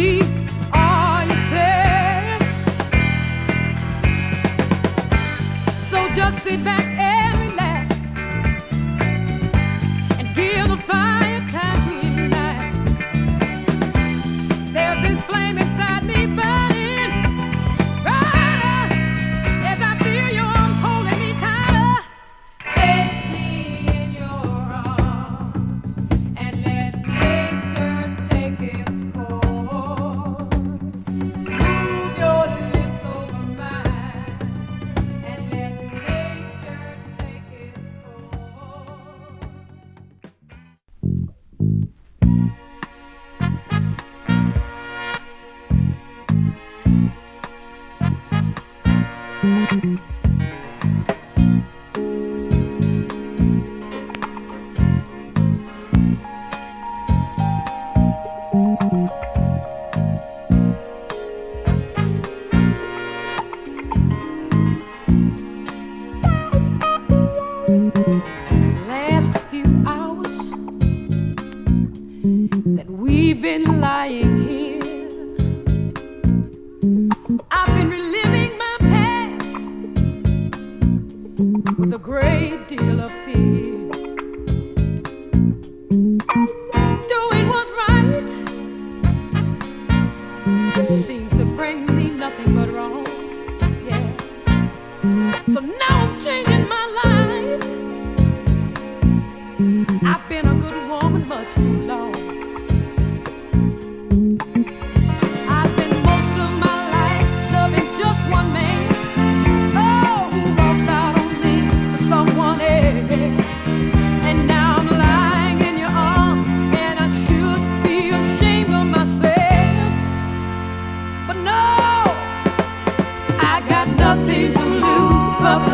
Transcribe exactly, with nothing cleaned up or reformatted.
be all yourself. So just sit back and relax and give the fire time to ignite. There's this flame inside me burning brighter as I feel your arms holding me tighter. Take me in your arms and let nature take its course. Move your lips over mine and let nature take its course. Last few hours that we've been lying here, I've been reliving my past with a great deal of fear. Doing what's right seems to bring me nothing but wrong. Yeah. So now I'm changing my life. I've been a good woman much too long. I spent most of my life loving just one man. Oh, who walked out on me for someone else. And now I'm lying in your arms, and I should be ashamed of myself. But no, I got nothing to lose but